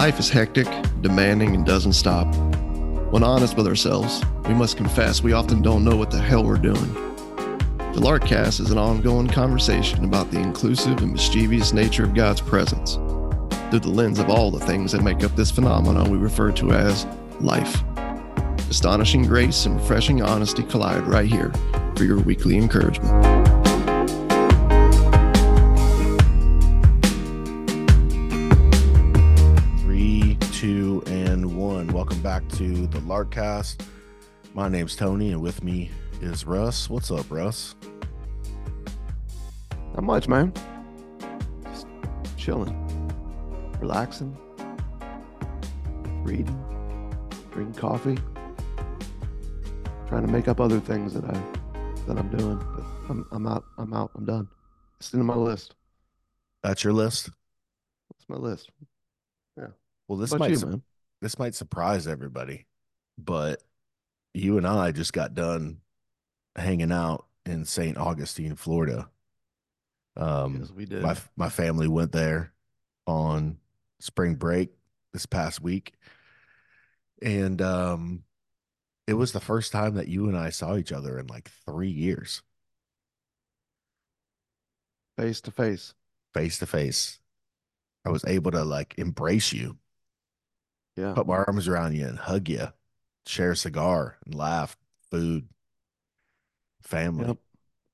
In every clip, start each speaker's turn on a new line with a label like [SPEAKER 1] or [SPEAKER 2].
[SPEAKER 1] Life is hectic, demanding, and doesn't stop. When honest with ourselves, we must confess we often don't know what the hell we're doing. The Larkcast is an ongoing conversation about the inclusive and mischievous nature of God's presence through the lens of all the things that make up this phenomenon we refer to as life. Astonishing grace and refreshing honesty collide right here for your weekly encouragement.
[SPEAKER 2] Three, two, and one. Welcome back to the Larkcast. My name's Tony, and with me is Russ. What's up, Russ?
[SPEAKER 1] Not much, man. Just chilling, relaxing, reading, drinking coffee, trying to make up other things that I'm doing. But I'm out. I'm done. It's in my list.
[SPEAKER 2] That's your list?
[SPEAKER 1] That's my list. Yeah.
[SPEAKER 2] Well,
[SPEAKER 1] What about you, man?
[SPEAKER 2] this might surprise everybody, but you and I just got done hanging out in St. Augustine, Florida.
[SPEAKER 1] Yes, we did.
[SPEAKER 2] My family went there on spring break this past week, and it was the first time that you and I saw each other in like 3 years,
[SPEAKER 1] Face to face.
[SPEAKER 2] face to face. I was able to like embrace you,
[SPEAKER 1] Yeah.
[SPEAKER 2] put my arms around you and hug you, share a cigar and laugh, food, family.
[SPEAKER 1] Yep.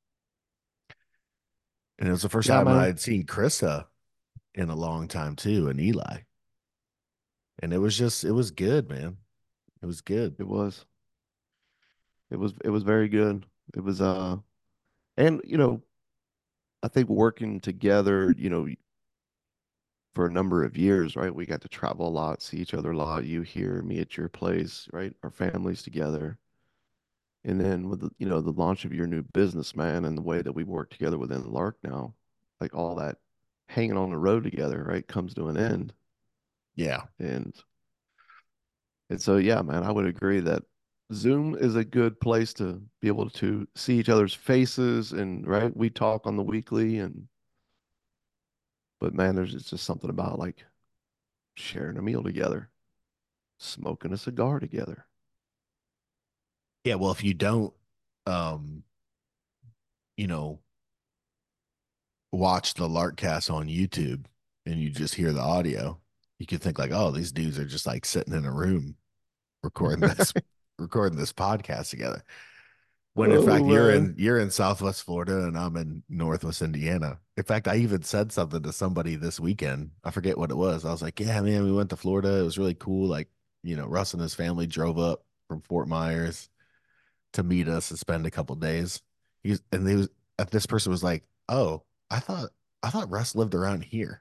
[SPEAKER 2] And it was the first
[SPEAKER 1] Yeah,
[SPEAKER 2] time I
[SPEAKER 1] man.
[SPEAKER 2] had seen Krista in a long time too, and Eli. And it was good, man. It was good.
[SPEAKER 1] It was. It was very good. It was and I think working together, for a number of years, right? We got to travel a lot, see each other a lot. You here, me at your place, right? Our families together. And then with the launch of your new business, man, and the way that we work together within Lark now, like all that hanging on the road together, right, comes to an end.
[SPEAKER 2] Yeah.
[SPEAKER 1] And so yeah, man, I would agree that Zoom is a good place to be able to see each other's faces and right, we talk on the weekly and but man, there's just something about like sharing a meal together, smoking a cigar together.
[SPEAKER 2] Yeah. Well, if you don't, um, you know, watch the Larkcast on YouTube and you just hear the audio, you could think like, oh, these dudes are just like sitting in a room recording this recording this podcast together. When in
[SPEAKER 1] Oh
[SPEAKER 2] fact
[SPEAKER 1] man.
[SPEAKER 2] you're in Southwest Florida and I'm in Northwest Indiana. In fact, I even said something to somebody this weekend. I forget what it was. I was like, "Yeah, man, we went to Florida. It was really cool. Like, Russ and his family drove up from Fort Myers to meet us and spend a couple days." This person was like, "Oh, I thought Russ lived around here."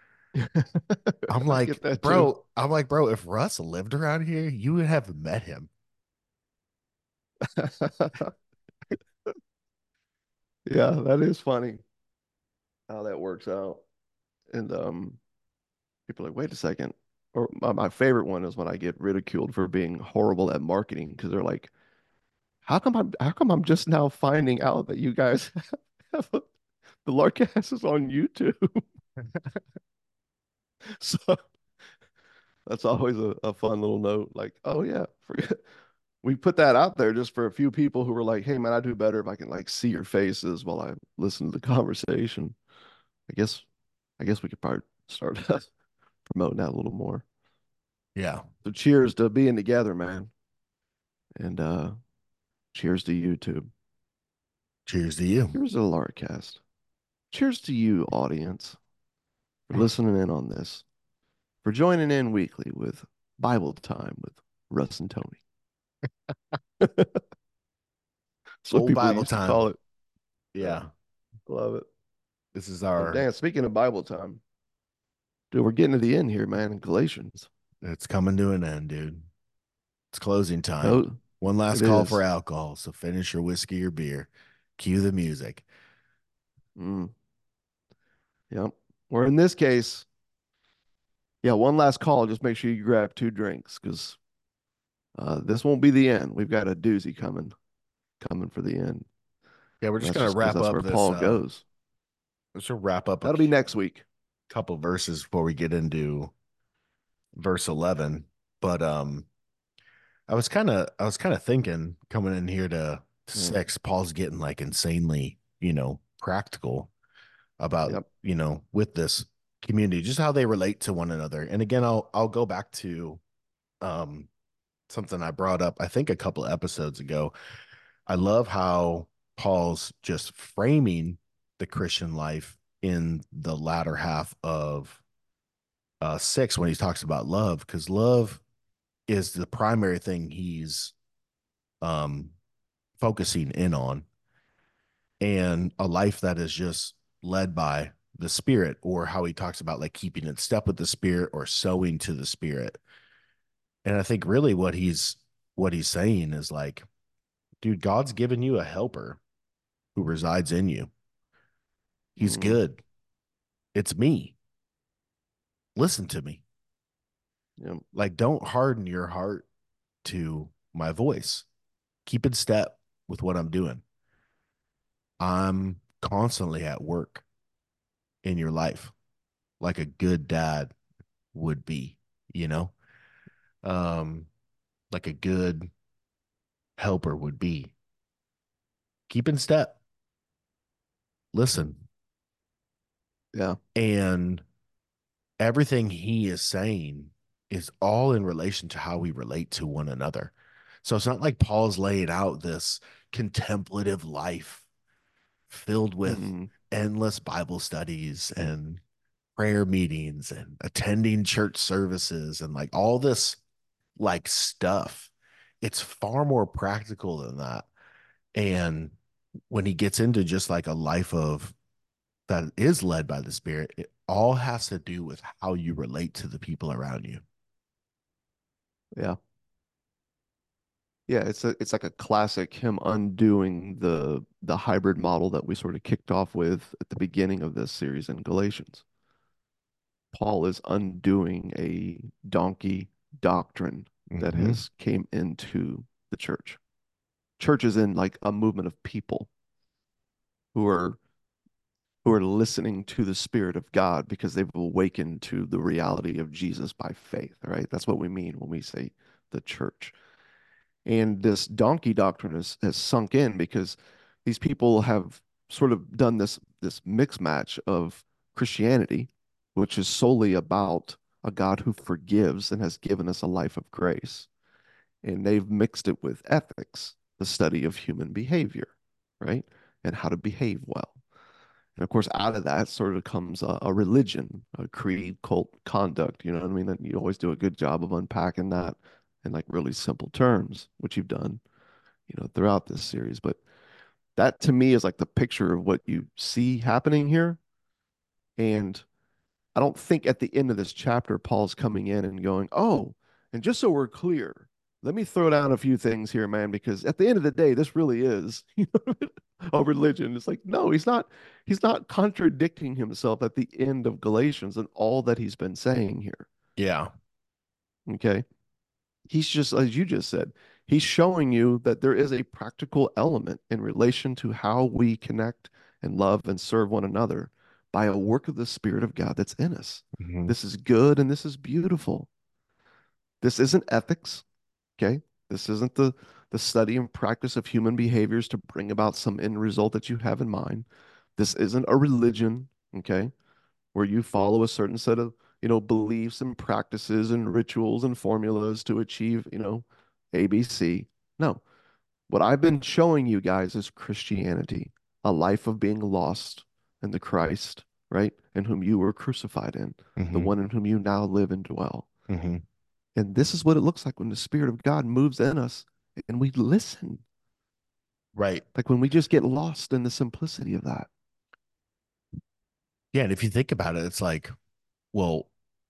[SPEAKER 1] I get that too.
[SPEAKER 2] I'm like, bro, if Russ lived around here, you would have met him.
[SPEAKER 1] Yeah, that is funny how that works out. And people are like, wait a second. Or my favorite one is when I get ridiculed for being horrible at marketing because they're like, how come I'm just now finding out that you guys have the Larkcast is on YouTube? So that's always a fun little note. Like, oh yeah, forget we put that out there just for a few people who were like, hey man, I do better if I can like see your faces while I listen to the conversation. I guess I guess we could probably start promoting that a little more.
[SPEAKER 2] Yeah.
[SPEAKER 1] So cheers to being together, man. And cheers to YouTube.
[SPEAKER 2] Cheers to you.
[SPEAKER 1] Cheers to the Larkcast. Cheers to you, audience, for listening in on this, for joining in weekly with Bible Time with Russ and Tony. That's what
[SPEAKER 2] Old
[SPEAKER 1] people
[SPEAKER 2] Bible
[SPEAKER 1] used to call
[SPEAKER 2] time.
[SPEAKER 1] it. Yeah,
[SPEAKER 2] Yeah.
[SPEAKER 1] love it.
[SPEAKER 2] This is
[SPEAKER 1] So,
[SPEAKER 2] our
[SPEAKER 1] Dan, speaking of Bible time, dude, we're getting to the end here, man, in Galatians.
[SPEAKER 2] It's coming to an end, dude. It's closing time.
[SPEAKER 1] No,
[SPEAKER 2] One last
[SPEAKER 1] it
[SPEAKER 2] call for
[SPEAKER 1] is.
[SPEAKER 2] alcohol. So finish your whiskey or beer. Cue the music.
[SPEAKER 1] Mm, yep. Or in this case, yeah, one last call. Just make sure you grab two drinks because this won't be the end. We've got a doozy coming for the end.
[SPEAKER 2] Yeah, we're
[SPEAKER 1] And
[SPEAKER 2] just
[SPEAKER 1] that's
[SPEAKER 2] gonna
[SPEAKER 1] just because
[SPEAKER 2] wrap
[SPEAKER 1] that's
[SPEAKER 2] up
[SPEAKER 1] where
[SPEAKER 2] this
[SPEAKER 1] Paul goes.
[SPEAKER 2] let's wrap up
[SPEAKER 1] That'll be next week.
[SPEAKER 2] couple verses before we get into verse 11. But I was kind of thinking coming in here to
[SPEAKER 1] Mm,
[SPEAKER 2] 6, Paul's getting like insanely, practical about,
[SPEAKER 1] yep.
[SPEAKER 2] with this community, just how they relate to one another. And again, I'll go back to um something I brought up, I think a couple episodes ago. I love how Paul's just framing the Christian life in the latter half of 6 when he talks about love, because love is the primary thing he's um focusing in on, and a life that is just led by the spirit, or how he talks about like keeping in step with the spirit or sowing to the spirit. And I think really what he's saying is like, dude, God's given you a helper who resides in you. He's
[SPEAKER 1] Mm,
[SPEAKER 2] good. It's me. Listen to me.
[SPEAKER 1] yep.
[SPEAKER 2] Like, don't harden your heart to my voice. Keep in step with what I'm doing. I'm constantly at work in your life, like a good dad would be, you know, um, like a good helper would be. Keep in step, listen.
[SPEAKER 1] Yeah.
[SPEAKER 2] And everything he is saying is all in relation to how we relate to one another. So it's not like Paul's laying out this contemplative life filled with
[SPEAKER 1] Mm,
[SPEAKER 2] endless Bible studies and prayer meetings and attending church services and like all this like stuff. It's far more practical than that. And when he gets into just like a life of that is led by the Spirit, it all has to do with how you relate to the people around you.
[SPEAKER 1] yeah. Yeah, it's like a classic him undoing the hybrid model that we sort of kicked off with at the beginning of this series in Galatians. Paul is undoing a donkey doctrine that
[SPEAKER 2] Mm-hmm.
[SPEAKER 1] has came into the church. Church is in like a movement of people who are who are listening to the Spirit of God because they've awakened to the reality of Jesus by faith, right? That's what we mean when we say the church. And this donkey doctrine has sunk in because these people have sort of done this mix match of Christianity, which is solely about a God who forgives and has given us a life of grace. And they've mixed it with ethics, the study of human behavior, right? And how to behave well. And of course, out of that sort of comes a religion, a creed, cult, conduct. You know what I mean? And you always do a good job of unpacking that in like really simple terms, which you've done, throughout this series. But that to me is like the picture of what you see happening here. And I don't think at the end of this chapter, Paul's coming in and going, oh, and just so we're clear, let me throw down a few things here, man, because at the end of the day, this really is, a religion. It's like, no, he's not contradicting himself at the end of Galatians and all that he's been saying here.
[SPEAKER 2] Yeah.
[SPEAKER 1] Okay. He's just, as you just said, he's showing you that there is a practical element in relation to how we connect and love and serve one another by a work of the Spirit of God that's in us.
[SPEAKER 2] Mm-hmm.
[SPEAKER 1] This is good and this is beautiful. This isn't ethics, okay? This isn't the study and practice of human behaviors to bring about some end result that you have in mind. This isn't a religion, okay, where you follow a certain set of, beliefs and practices and rituals and formulas to achieve, ABC. No, what I've been showing you guys is Christianity, a life of being lost in the Christ, right? In whom you were crucified in, the
[SPEAKER 2] Mm-hmm.
[SPEAKER 1] one in whom you now live and dwell.
[SPEAKER 2] Mm-hmm.
[SPEAKER 1] And this is what it looks like when the Spirit of God moves in us and we listen,
[SPEAKER 2] Right.
[SPEAKER 1] like when we just get lost in the simplicity of that.
[SPEAKER 2] Yeah. And if you think about it, it's like, well,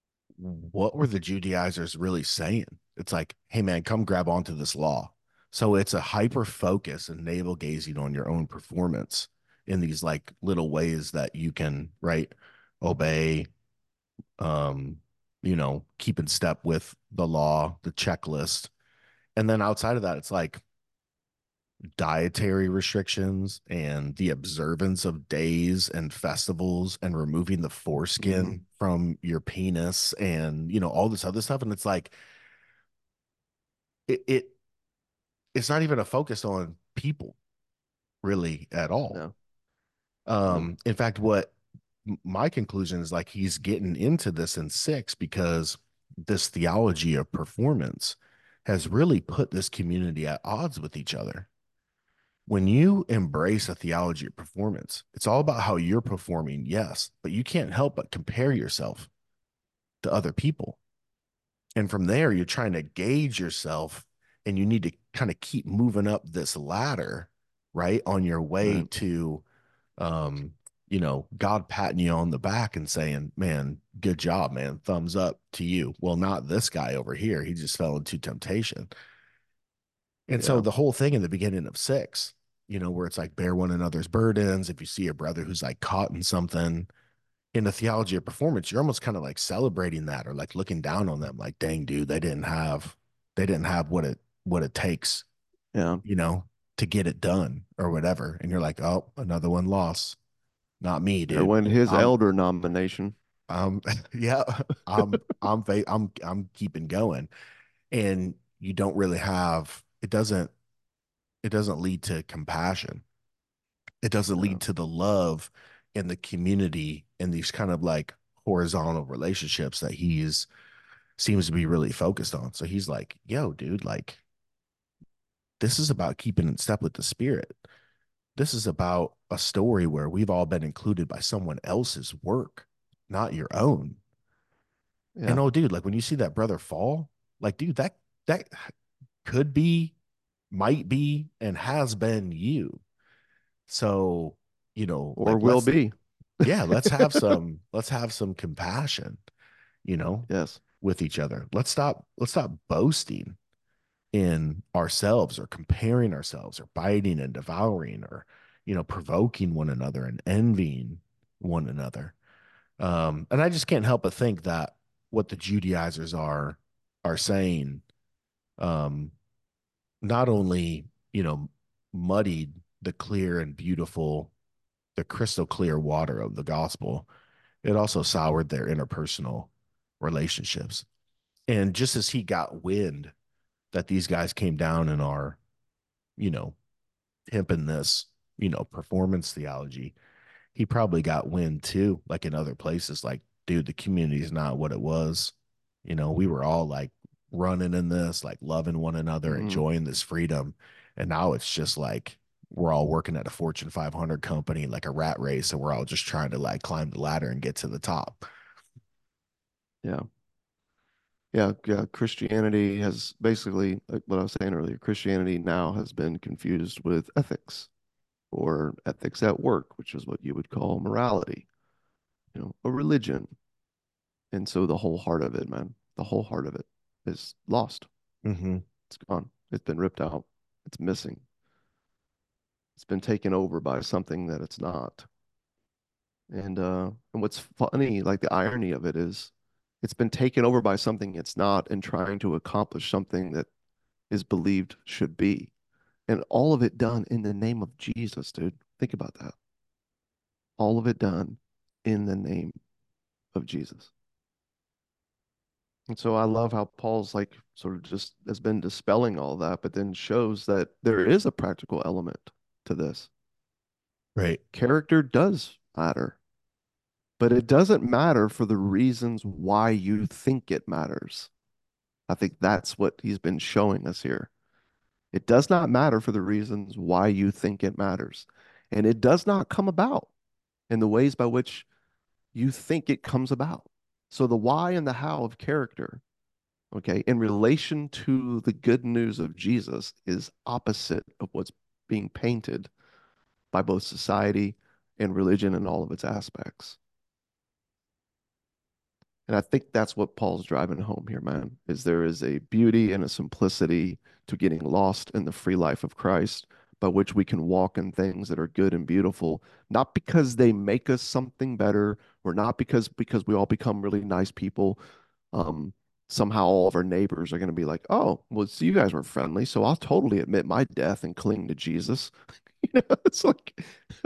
[SPEAKER 2] what were the Judaizers really saying? It's like, hey, man, come grab onto this law. So it's a hyper focus and navel gazing on your own performance in these like little ways that you can, right, obey, um, keep in step with the law, the checklist. And then outside of that, it's like, dietary restrictions and the observance of days and festivals and removing the
[SPEAKER 1] Hmm.
[SPEAKER 2] foreskin from your penis and all this other stuff. And it's like it it's not even a focus on people really at all.
[SPEAKER 1] No, no,
[SPEAKER 2] In fact, what my conclusion is, like, he's getting into this in six because this theology of performance has really put this community at odds with each other. When you embrace a theology of performance, it's all about how you're performing, yes, but you can't help but compare yourself to other people. And from there, you're trying to gauge yourself and you need to kind of keep moving up this ladder, right? On your way
[SPEAKER 1] right.
[SPEAKER 2] to, God patting you on the back and saying, man, good job, man. Thumbs up to you. Well, not this guy over here. He just fell into temptation. And so
[SPEAKER 1] Yeah.
[SPEAKER 2] the whole thing in the beginning of six, where it's like bear one another's burdens. If you see a brother who's like caught in something, in the theology of performance, you're almost kind of like celebrating that or like looking down on them, like, dang, dude, they didn't have what it takes,
[SPEAKER 1] Yeah.
[SPEAKER 2] you know, to get it done or whatever. And you're like, oh, another one lost. Not me,
[SPEAKER 1] Or
[SPEAKER 2] dude.
[SPEAKER 1] when his
[SPEAKER 2] I'm
[SPEAKER 1] elder nomination.
[SPEAKER 2] um yeah, I'm keeping going. And you don't really have it doesn't lead to compassion. It doesn't lead
[SPEAKER 1] No.
[SPEAKER 2] to the love in the community and these kind of like horizontal relationships that he's seems to be really focused on. So he's like, yo, dude, like, this is about keeping in step with the spirit. This is about a story where we've all been included by someone else's work, not your own. And
[SPEAKER 1] Yeah.
[SPEAKER 2] oh, dude, like when you see that brother fall, like, dude, that could be, might be, and has been you. So,
[SPEAKER 1] Or
[SPEAKER 2] like,
[SPEAKER 1] will be.
[SPEAKER 2] let's have some compassion, you know,
[SPEAKER 1] Yes.
[SPEAKER 2] with each other. Let's stop boasting in ourselves or comparing ourselves or biting and devouring or, provoking one another and envying one another. And I just can't help but think that what the Judaizers are saying, um, not only, muddied the clear and beautiful, the crystal clear water of the gospel, it also soured their interpersonal relationships. And just as he got wind that these guys came down and are, you know, pimping this, performance theology, he probably got wind too, like in other places, like, dude, the community is not what it was. We were all like running in this, like loving one another,
[SPEAKER 1] Hmm.
[SPEAKER 2] enjoying this freedom. And now it's just like we're all working at a Fortune 500 company, like a rat race, and we're all just trying to like climb the ladder and get to the top.
[SPEAKER 1] Yeah. Yeah. Yeah. Christianity has basically, like what I was saying earlier, Christianity now has been confused with ethics or ethics at work, which is what you would call morality, a religion. And so the whole heart of it, man, the whole heart of it is lost.
[SPEAKER 2] Mm-hmm.
[SPEAKER 1] It's gone. It's been ripped out. It's missing. It's been taken over by something that it's not. And what's funny, like the irony of it is it's been taken over by something it's not and trying to accomplish something that is believed should be. And all of it done in the name of Jesus, dude. Think about that. All of it done in the name of Jesus. And so I love how Paul's like sort of just has been dispelling all that, but then shows that there is a practical element to this.
[SPEAKER 2] Right.
[SPEAKER 1] Character does matter, but it doesn't matter for the reasons why you think it matters. I think that's what he's been showing us here. It does not matter for the reasons why you think it matters. And it does not come about in the ways by which you think it comes about. So the why and the how of character, okay, in relation to the good news of Jesus is opposite of what's being painted by both society and religion and all of its aspects. And I think that's what Paul's driving home here, man, is there is a beauty and a simplicity to getting lost in the free life of Christ by which we can walk in things that are good and beautiful, not because they make us something better or not because we all become really nice people. Um, somehow all of our neighbors are going to be like, oh, well, so you guys were friendly, so I'll totally admit my death and cling to Jesus. It's like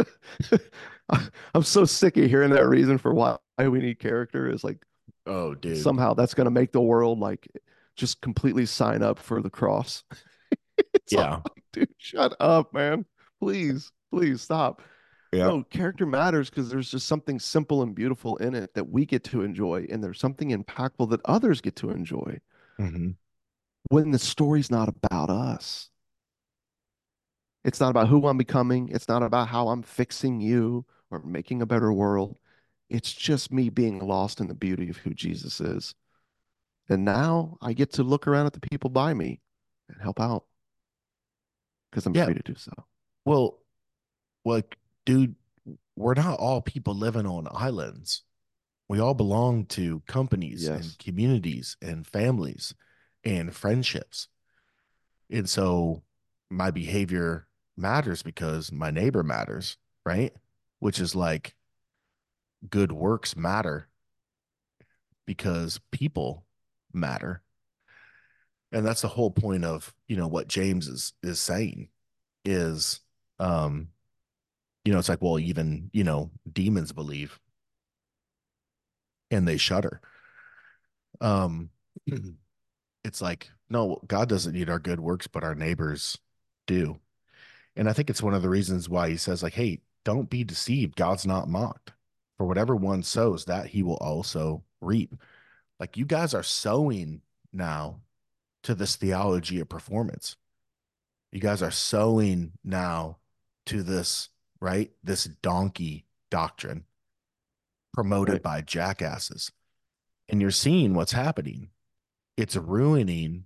[SPEAKER 1] I'm so sick of hearing that reason for why we need character is like
[SPEAKER 2] Oh, dude.
[SPEAKER 1] somehow that's going to make the world like just completely sign up for the cross. It's like,
[SPEAKER 2] Yeah.
[SPEAKER 1] dude, shut up, man. Please, please stop.
[SPEAKER 2] Yeah.
[SPEAKER 1] No, character matters because there's just something simple and beautiful in it that we get to enjoy, and there's something impactful that others get to enjoy
[SPEAKER 2] Hmm.
[SPEAKER 1] when the story's not about us. It's not about who I'm becoming. It's not about how I'm fixing you or making a better world. It's just me being lost in the beauty of who Jesus is. And now I get to look around at the people by me and help out because I'm
[SPEAKER 2] Yeah.
[SPEAKER 1] free to do so.
[SPEAKER 2] Well, like, dude, we're not all people living on islands. We all belong to companies and
[SPEAKER 1] Yes.
[SPEAKER 2] communities and families and friendships. And so my behavior matters because my neighbor matters, right? Which is like good works matter because people matter. And that's the whole point of, what James is saying is um, it's like, well, even, demons believe and they shudder. Um it's like, no, God doesn't need our good works, but our neighbors do. And I think it's one of the reasons why he says, like, hey, don't be deceived. God's not mocked. For whatever one sows, that he will also reap. Like, you guys are sowing now to this theology of performance. You guys are sowing now to this, right? This donkey doctrine promoted
[SPEAKER 1] Right.
[SPEAKER 2] by jackasses. And you're seeing what's happening. It's ruining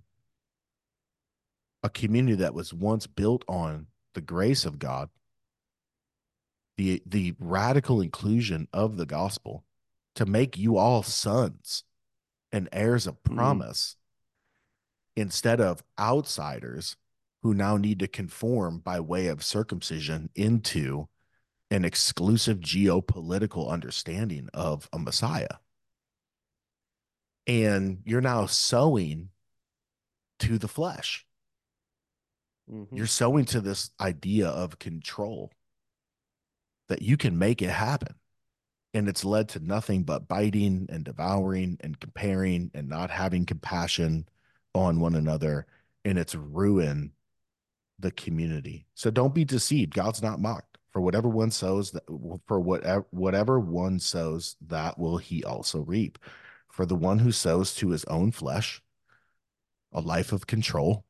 [SPEAKER 2] a community that was once built on the grace of God, the radical inclusion of the gospel to make you all sons and heirs of
[SPEAKER 1] Mm,
[SPEAKER 2] promise instead of outsiders who now need to conform by way of circumcision into an exclusive geopolitical understanding of a Messiah. And you're now sowing to the flesh.
[SPEAKER 1] hmm.
[SPEAKER 2] You're sowing to this idea of control that you can make it happen. And it's led to nothing but biting and devouring and comparing and not having compassion on one another. And it's ruined the community. So don't be deceived. God's not mocked. For whatever one sows, that for whatever one sows, that will he also reap. For the one who sows to his own flesh, a life of control,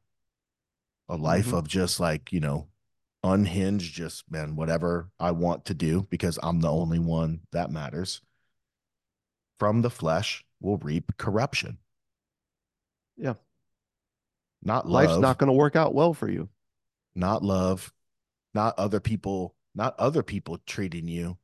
[SPEAKER 2] a life
[SPEAKER 1] Hmm.
[SPEAKER 2] of just like, unhinged, just man, whatever I want to do because I'm the only one that matters. From the flesh will reap corruption,
[SPEAKER 1] Yeah.
[SPEAKER 2] not
[SPEAKER 1] Life's
[SPEAKER 2] love,
[SPEAKER 1] not going to work out well for you.
[SPEAKER 2] not love, not other people treating you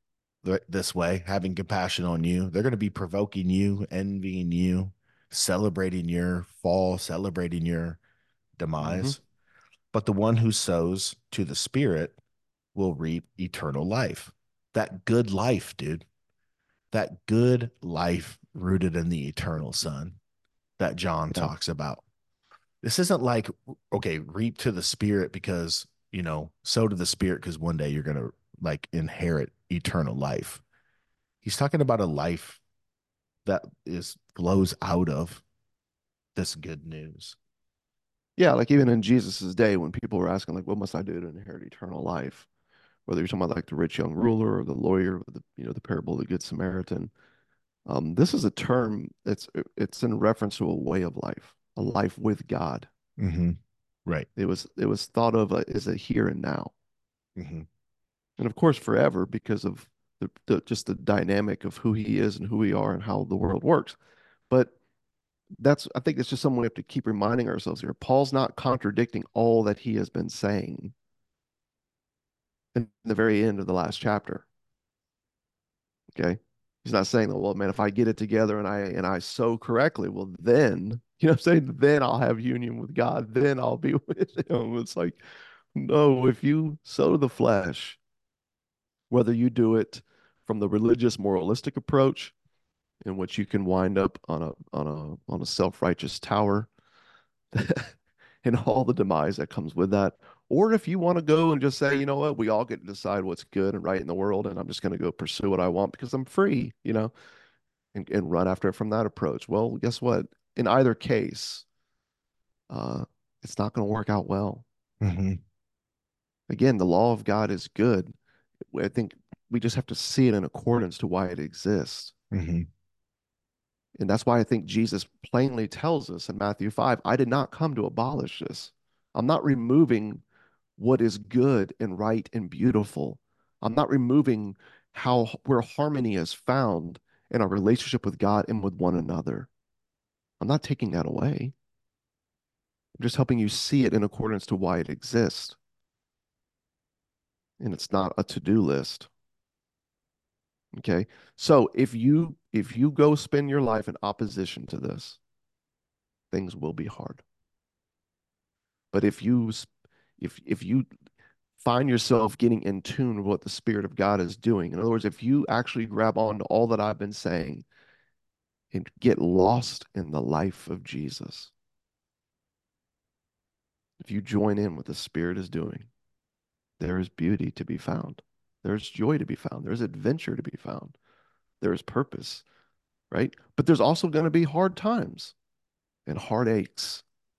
[SPEAKER 2] this way, having compassion on you. They're going to be provoking you, envying you, celebrating your fall, celebrating your
[SPEAKER 1] Hmm.
[SPEAKER 2] demise. But the one who sows to the spirit will reap eternal life. That good life, dude. That good life rooted in the eternal Son that John
[SPEAKER 1] Yeah.
[SPEAKER 2] talks about. This isn't like, okay, reap to the spirit because, sow to the spirit because one day you're going to like inherit eternal life. He's talking about a life that is flows out of this good news.
[SPEAKER 1] Yeah. Like even in Jesus's day, when people were asking, like, what must I do to inherit eternal life? Whether you're talking about like the rich young ruler or the lawyer, or the parable of the Good Samaritan. This is a term it's in reference to a way of life, a life with God.
[SPEAKER 2] Mm-hmm. Right.
[SPEAKER 1] It was thought of as a here and now,
[SPEAKER 2] Mm-hmm.
[SPEAKER 1] and of course forever because of just the dynamic of who He is and who we are and how the world works. But I think it's just something we have to keep reminding ourselves here. Paul's not contradicting all that he has been saying in the very end of the last chapter. Okay. He's not saying that, well, man, if I get it together and I sow correctly, well, then, you know what I'm saying? Then I'll have union with God. Then I'll be with him. It's like, no, if you sow the flesh, whether you do it from the religious moralistic approach in which you can wind up on a self-righteous tower and all the demise that comes with that. Or if you want to go and just say, you know what, we all get to decide what's good and right in the world, and I'm just going to go pursue what I want because I'm free, and run after it from that approach. Well, guess what? In either case, uh, it's not going to work out well.
[SPEAKER 2] Hmm.
[SPEAKER 1] Again, the law of God is good. I think we just have to see it in accordance to why it exists.
[SPEAKER 2] Hmm.
[SPEAKER 1] And that's why I think Jesus plainly tells us in Matthew 5, I did not come to abolish this. I'm not removing what is good and right and beautiful. I'm not removing how where harmony is found in our relationship with God and with one another. I'm not taking that away. I'm just helping you see it in accordance to why it exists. And it's not a to-do list. Okay. So if you go spend your life in opposition to this, things will be hard. But if you find yourself getting in tune with what the Spirit of God is doing, in other words, if you actually grab on to all that I've been saying and get lost in the life of Jesus, if you join in what the Spirit is doing, there is beauty to be found. There's joy to be found. There's adventure to be found. There's purpose, right? But there's also going to be hard times and heartaches,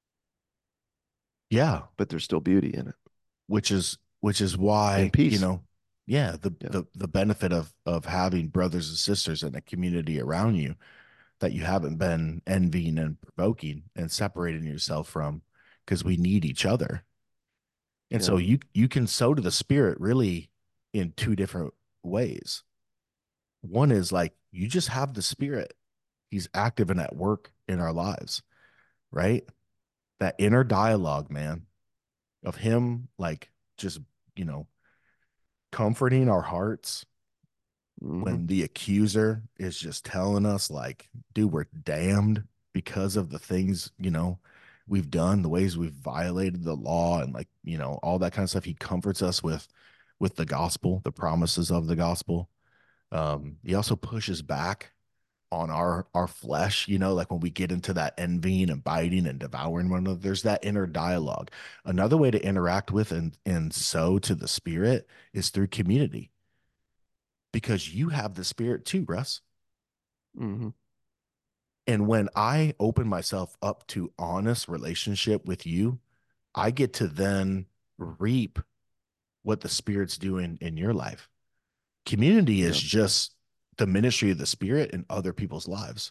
[SPEAKER 2] Yeah,
[SPEAKER 1] but there's still beauty in it
[SPEAKER 2] which is
[SPEAKER 1] and
[SPEAKER 2] why,
[SPEAKER 1] peace.
[SPEAKER 2] yeah,
[SPEAKER 1] Yeah.
[SPEAKER 2] the benefit of having brothers and sisters and a community around you that you haven't been envying and provoking and separating yourself from, because we need each other. And
[SPEAKER 1] Yeah.
[SPEAKER 2] so you can sow to the spirit really in two different ways. One is like you just have the spirit. He's active and at work in our lives, right? That inner dialogue, man, of him like just, you know, comforting our hearts
[SPEAKER 1] Hmm.
[SPEAKER 2] when the accuser is just telling us like, dude, we're damned because of the things, we've done, the ways we've violated the law, and like, all that kind of stuff. He comforts us with the gospel, the promises of the gospel. He also pushes back on our flesh, like when we get into that envying and biting and devouring one another. There's that inner dialogue. Another way to interact with and sow to the spirit is through community, because you have the spirit too, Russ.
[SPEAKER 1] Hmm.
[SPEAKER 2] And when I open myself up to honest relationship with you, I get to then reap what the spirit's doing in your life. Community is
[SPEAKER 1] Yeah.
[SPEAKER 2] just the ministry of the spirit in other people's lives.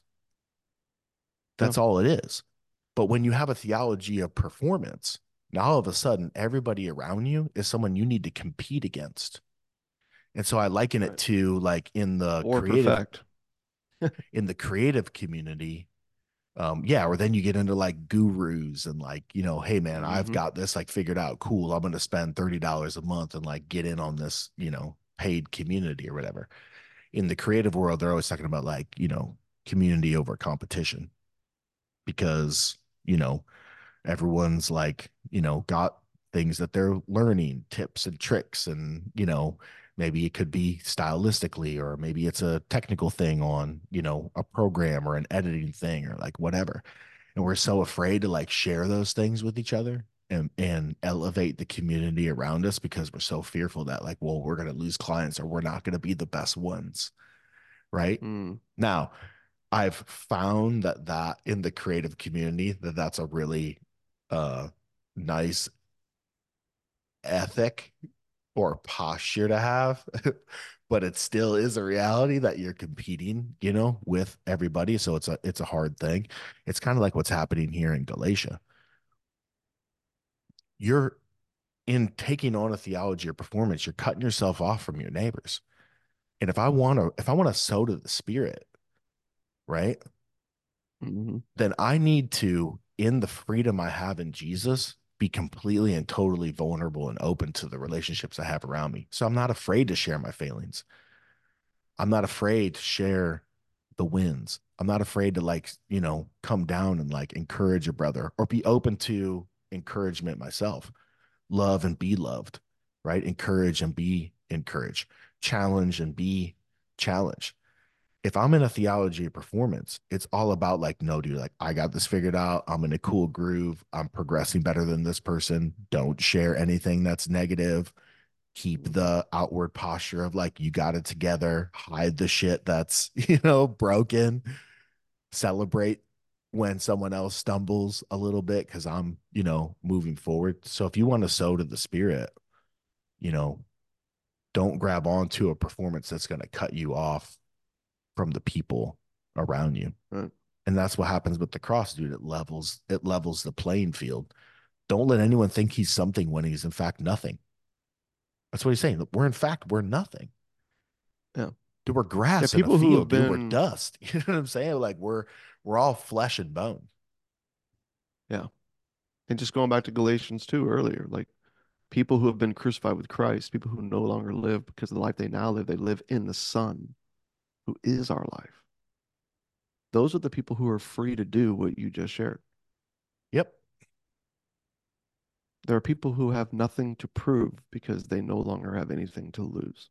[SPEAKER 1] Yeah.
[SPEAKER 2] That's all it is. But when you have a theology of performance, now all of a sudden everybody around you is someone you need to compete against. And so I liken it
[SPEAKER 1] Right.
[SPEAKER 2] to like
[SPEAKER 1] Or perfect.
[SPEAKER 2] in the creative community. Yeah, or then you get into like gurus and like, hey man, I've
[SPEAKER 1] Hmm.
[SPEAKER 2] got this like figured out. Cool. I'm going to spend $30 a month and like get in on this, paid community or whatever. In the creative world, they're always talking about like, community over competition, because, you know, everyone's like, got things that they're learning, tips and tricks. And, maybe it could be stylistically, or maybe it's a technical thing on, a program or an editing thing or like whatever. And we're so afraid to like share those things with each other and elevate the community around us, because we're so fearful that like, well, we're going to lose clients or we're not going to be the best ones. Right
[SPEAKER 1] Mm.
[SPEAKER 2] now, I've found that in the creative community, that's a really uh nice ethic or posture to have. But it still is a reality that you're competing, with everybody. So it's a hard thing. It's kind of like what's happening here in Galatia. You're in taking on a theology or performance, you're cutting yourself off from your neighbors. And if I want to sow to the spirit, right?
[SPEAKER 1] Hmm.
[SPEAKER 2] Then I need to, in the freedom I have in Jesus, be completely and totally vulnerable and open to the relationships I have around me. So I'm not afraid to share my failings. I'm not afraid to share the wins. I'm not afraid to like, come down and like encourage a brother, or be open to encouragement myself. Love and be loved, right? Encourage and be encouraged. Challenge and be challenged. if I'm in a theology of performance, it's all about like, no, dude, like I got this figured out. I'm in a cool groove. I'm progressing better than this person. Don't share anything that's negative. Keep
[SPEAKER 1] Mhm.
[SPEAKER 2] the outward posture of like, you got it together. Hide the shit that's, broken. Celebrate when someone else stumbles a little bit because I'm, moving forward. So if you want to sow to the spirit, you know, don't grab onto a performance that's going to cut you off from the people around you.
[SPEAKER 1] Right.
[SPEAKER 2] And that's what happens with the cross, dude. It levels the playing field. Don't let anyone think he's something when he's in fact nothing. That's what he's saying. We're nothing.
[SPEAKER 1] Yeah.
[SPEAKER 2] Dude, we're
[SPEAKER 1] Yeah.
[SPEAKER 2] grass in a
[SPEAKER 1] People who have
[SPEAKER 2] field, dude. We're
[SPEAKER 1] been,
[SPEAKER 2] dust. You know what I'm saying? Like we're all flesh and bone.
[SPEAKER 1] yeah. And just going back to Galatians 2 earlier, like people who have been crucified with Christ, people who no longer live because of the life they now live, they live in the Son who is our life. Those are the people who are free to do what you just shared.
[SPEAKER 2] Yep.
[SPEAKER 1] There are people who have nothing to prove because they no longer have anything to lose.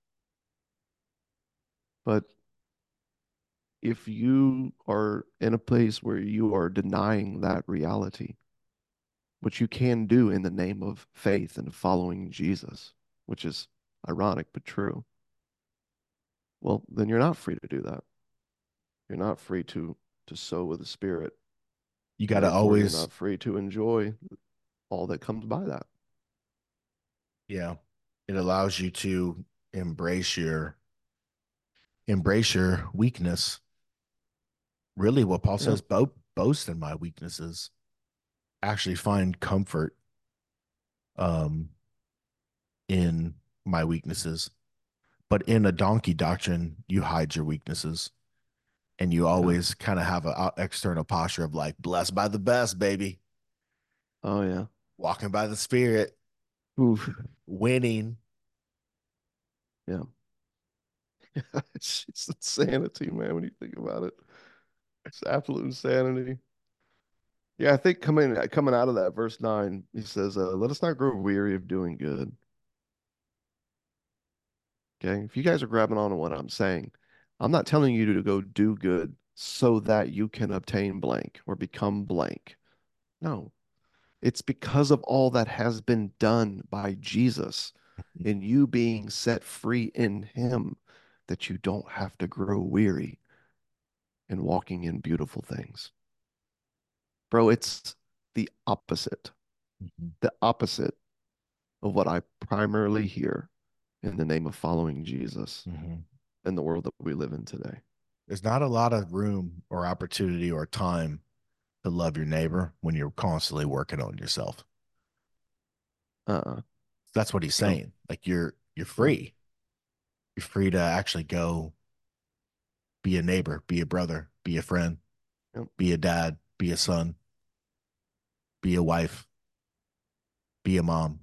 [SPEAKER 1] But if you are in a place where you are denying that reality, which you can do in the name of faith and following Jesus, which is ironic but true, well, then you're not free to do that. You're not free to sow with the Spirit,
[SPEAKER 2] You
[SPEAKER 1] and
[SPEAKER 2] gotta
[SPEAKER 1] therefore you're
[SPEAKER 2] always,
[SPEAKER 1] not free to enjoy all that comes by that.
[SPEAKER 2] yeah. It allows you to embrace your embrace your weakness. Really, what Paul
[SPEAKER 1] Yeah,
[SPEAKER 2] says, boast in my weaknesses. Actually find comfort um in my weaknesses. But in a donkey doctrine, you hide your weaknesses and you
[SPEAKER 1] yeah.
[SPEAKER 2] always kind of have an external posture of like, blessed by the best, baby,
[SPEAKER 1] Oh yeah.
[SPEAKER 2] walking by the spirit,
[SPEAKER 1] Oof.
[SPEAKER 2] winning.
[SPEAKER 1] Yeah. It's insanity, man, when you think about it. It's absolute insanity. Yeah, I think coming out of that verse 9, he says, let us not grow weary of doing good. Okay. If you guys are grabbing on to what I'm saying, I'm not telling you to go do good so that you can obtain blank or become blank. No, it's because of all that has been done by Jesus and you being set free in him that you don't have to grow weary in walking in beautiful things. Bro, it's the opposite,
[SPEAKER 2] Mhm.
[SPEAKER 1] the opposite of what I primarily hear in the name of following Jesus
[SPEAKER 2] Mhm.
[SPEAKER 1] in the world that we live in today.
[SPEAKER 2] There's not a lot of room or opportunity or time to love your neighbor when you're constantly working on yourself.
[SPEAKER 1] Uh-uh.
[SPEAKER 2] That's what he's
[SPEAKER 1] No.
[SPEAKER 2] saying. Like you're
[SPEAKER 1] Yep.
[SPEAKER 2] free. You're free to actually go be a neighbor, be a brother, be a friend,
[SPEAKER 1] Yep.
[SPEAKER 2] be a dad, be a son, be a wife, be a mom.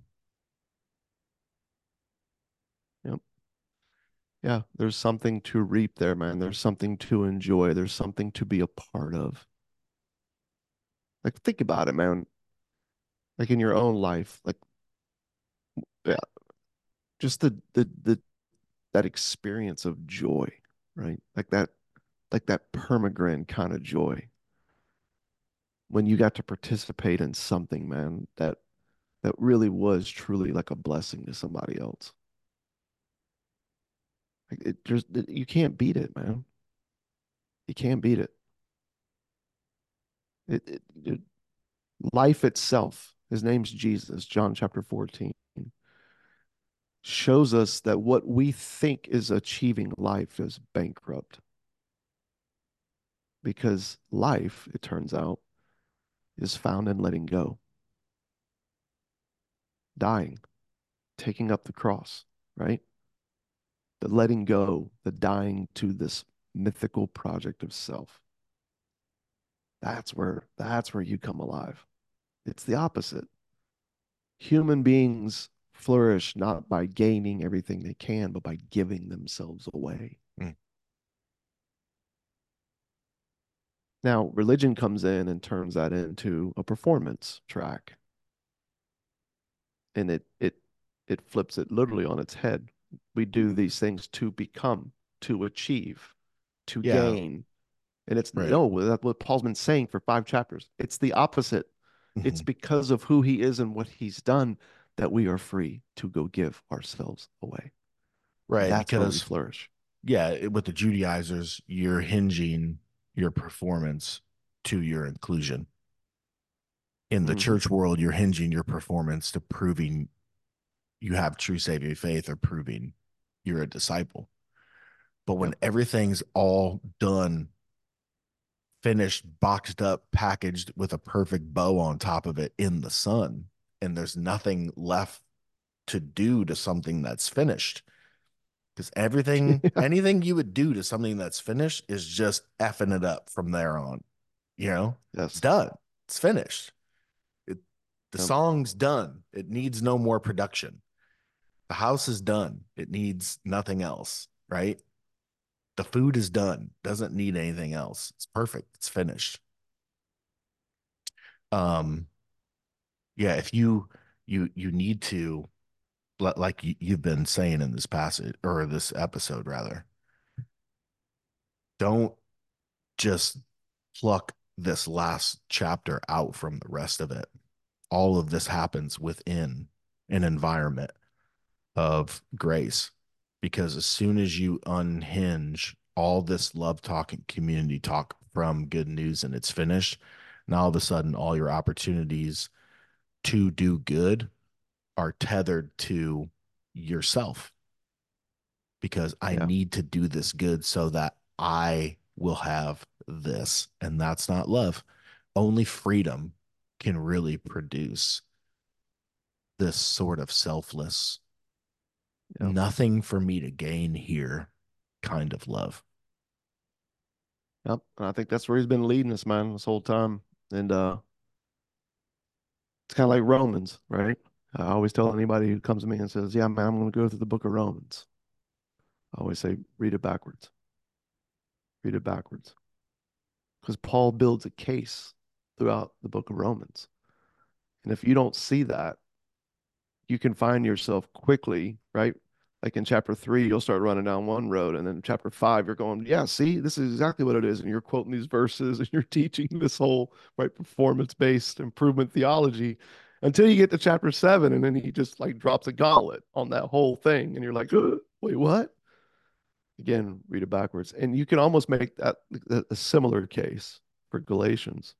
[SPEAKER 1] Yep. Yeah. There's something to reap there, man. There's something to enjoy. There's something to be a part of. Like, think about it, man. Like in your own life, like, yeah, just the that experience of joy, right? Like that permagrin kind of joy when you got to participate in something, man, that really was truly like a blessing to somebody else. Like you can't beat it, man. You can't beat it. It life itself, his name's Jesus, John chapter 14, shows us that what we think is achieving life is bankrupt because life, it turns out, is found in letting go, dying, taking up the cross, right? The letting go, the dying to this mythical project of self. That's where you come alive. It's the opposite. Human beings flourish not by gaining everything they can, but by giving themselves away.
[SPEAKER 2] Mm.
[SPEAKER 1] Now, religion comes in and turns that into a performance track, and it flips it literally on its head. We do these things to become, to achieve. to
[SPEAKER 2] Yeah.
[SPEAKER 1] gain. And it's
[SPEAKER 2] Right.
[SPEAKER 1] no, that's what Paul's been saying for 5 chapters. It's the opposite. It's
[SPEAKER 2] Hmm.
[SPEAKER 1] because of who he is and what he's done that we are free to go give ourselves away.
[SPEAKER 2] Right.
[SPEAKER 1] That's where we
[SPEAKER 2] Because,
[SPEAKER 1] flourish.
[SPEAKER 2] yeah, with the Judaizers, you're hinging your performance to your inclusion. In the
[SPEAKER 1] Hmm.
[SPEAKER 2] church world, you're hinging your performance to proving you have true saving faith or proving you're a disciple. But when
[SPEAKER 1] Yep.
[SPEAKER 2] everything's all done, finished, boxed up, packaged with a perfect bow on top of it in the sun, and there's nothing left to do to something that's finished. Because anything you would do to something that's finished is just effing it up from there on. You know, it's
[SPEAKER 1] Yes.
[SPEAKER 2] done, it's finished. It, the
[SPEAKER 1] Yep.
[SPEAKER 2] song's done. It needs no more production. The house is done. It needs nothing else, right? The food is done. Doesn't need anything else. It's perfect. It's finished. Um, yeah, if you need to, like you've been saying in this passage or this episode rather, don't just pluck this last chapter out from the rest of it. All of this happens within an environment of grace, because as soon as you unhinge all this love talk and community talk from good news and it's finished, now all of a sudden all your opportunities to do good are tethered to yourself, because I
[SPEAKER 1] Yeah.
[SPEAKER 2] need to do this good so that I will have this. And that's not love. Only freedom can really produce this sort of selfless,
[SPEAKER 1] Yep.
[SPEAKER 2] nothing for me to gain here kind of love.
[SPEAKER 1] Yep. And I think that's where he's been leading us, man, this whole time. And it's kind of like Romans, right? I always tell anybody who comes to me and says, "Yeah, man, I'm going to go through the book of Romans." I always say, read it backwards. Read it backwards. Because Paul builds a case throughout the book of Romans. And if you don't see that, you can find yourself quickly, right? Like in chapter 3, you'll start running down one road. And then chapter 5, you're going, yeah, see, this is exactly what it is. And you're quoting these verses and you're teaching this whole, right, performance-based improvement theology until you get to chapter 7. And then he just like drops a gauntlet on that whole thing. And you're like, wait, what? Again, read it backwards. And you can almost make that a similar case for Galatians.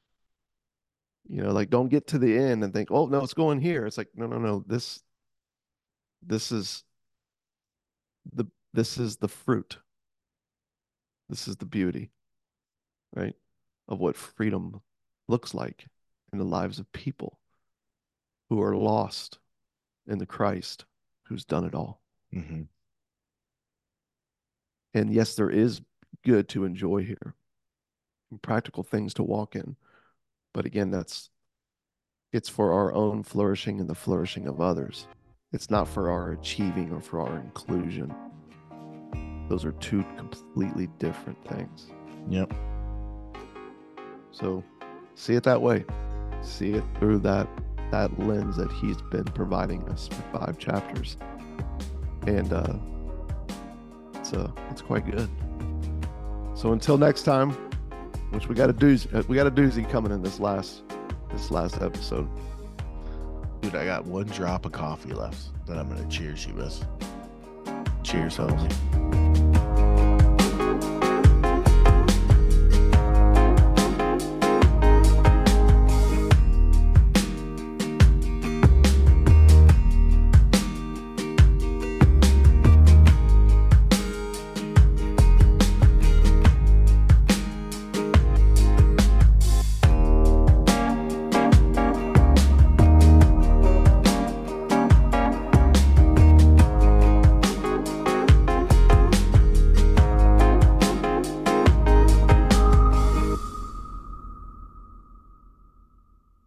[SPEAKER 1] Like don't get to the end and think, oh no, it's going here. It's like, no, no, no. This is the this is the fruit. This is the beauty, right? Of what freedom looks like in the lives of people who are lost in the Christ who's done it all.
[SPEAKER 2] Mm-hmm.
[SPEAKER 1] And yes, there is good to enjoy here, practical things to walk in. But again, it's for our own flourishing and the flourishing of others. It's not for our achieving or for our inclusion. Those are two completely different things.
[SPEAKER 2] Yep.
[SPEAKER 1] So see it that way. See it through that lens that he's been providing us for 5 chapters. And it's quite good. So until next time, which we got a doozy coming in this last episode.
[SPEAKER 2] Dude, I got one drop of coffee left that I'm going to cheers you with. Cheers, homie.